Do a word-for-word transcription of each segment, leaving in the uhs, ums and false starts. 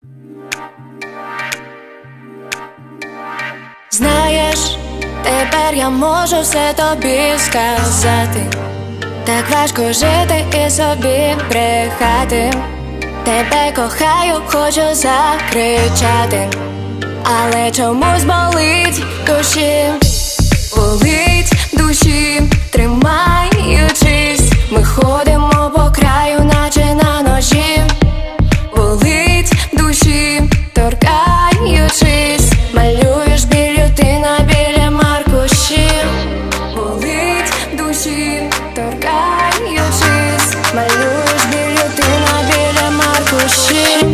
Знаєш, тепер я можу все тобі сказати. Так важко жити і собі брехати. Тебе кохаю, хочу закричати, але чомусь болить душі, болить душі, тримаючись. Ми ходимо по краю, наче на ножі. Болить душі, торкаючись. Малюєш білютина біля маркушів. Болить душі, торкаючись. Малюєш білютина біля маркушів.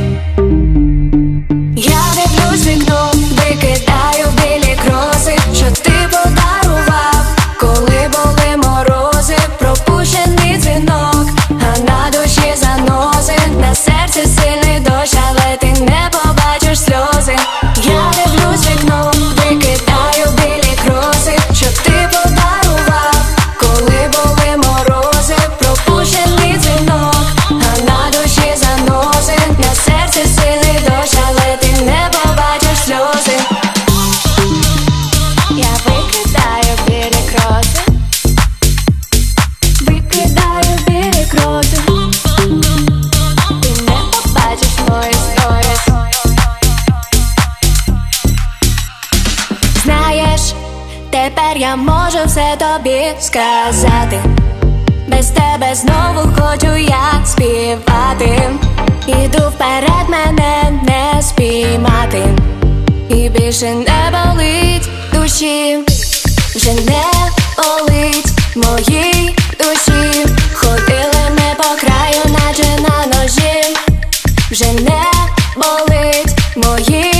Я дивлюсь вікно, викидаю білі кроси, що ти подарував, коли були морози. Пропущений дзвінок, а на душі заноси. На серці сильний дощ, але ти не побачиш сльози. Я дивлюсь вікно, викидаю білі кроси, що ти подарував, коли були морози. Пропущений дзвінок, а на душі заноси. На серці сильний дощ, але ти не побачиш сльози. Я викидаю білі кроси, викидаю білі кроси. Ти не побачиш мої сторіс. Знаєш, тепер я можу все тобі сказати. Без тебе знову хочу я співати. Іду вперед, мене не спіймати. І більше не болить душі, вже не болить моїй душі. Ходили ми по краю, наче на ножі. Вже не болить моїй